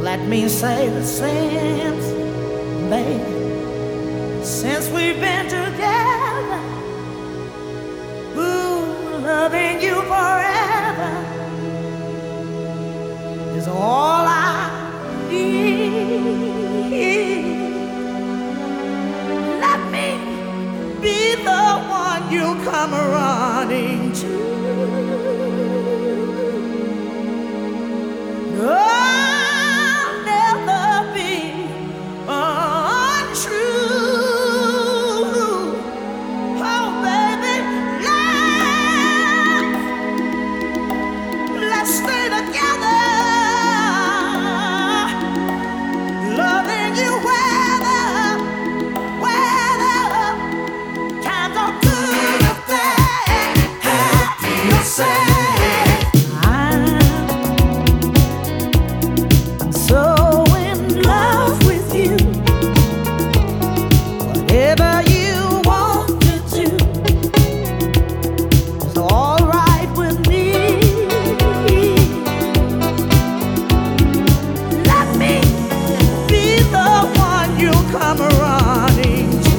Let me say that since, baby, since we've been together, ooh, loving you forever is all I need. Let me be the one you come running to. I'll never be untrue. Oh, baby, let's stay together, loving you whether times are good or bad. Happy or sad. So in love with you, whatever you want to do is all right with me. Let me be the one you come running to.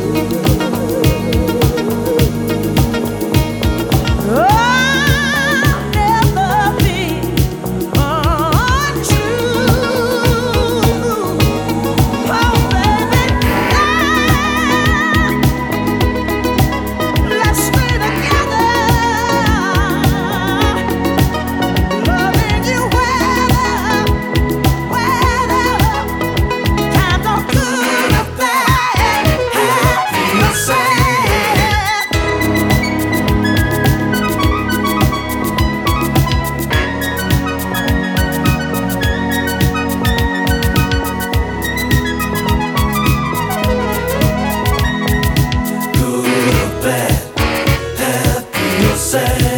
I'll never be sad.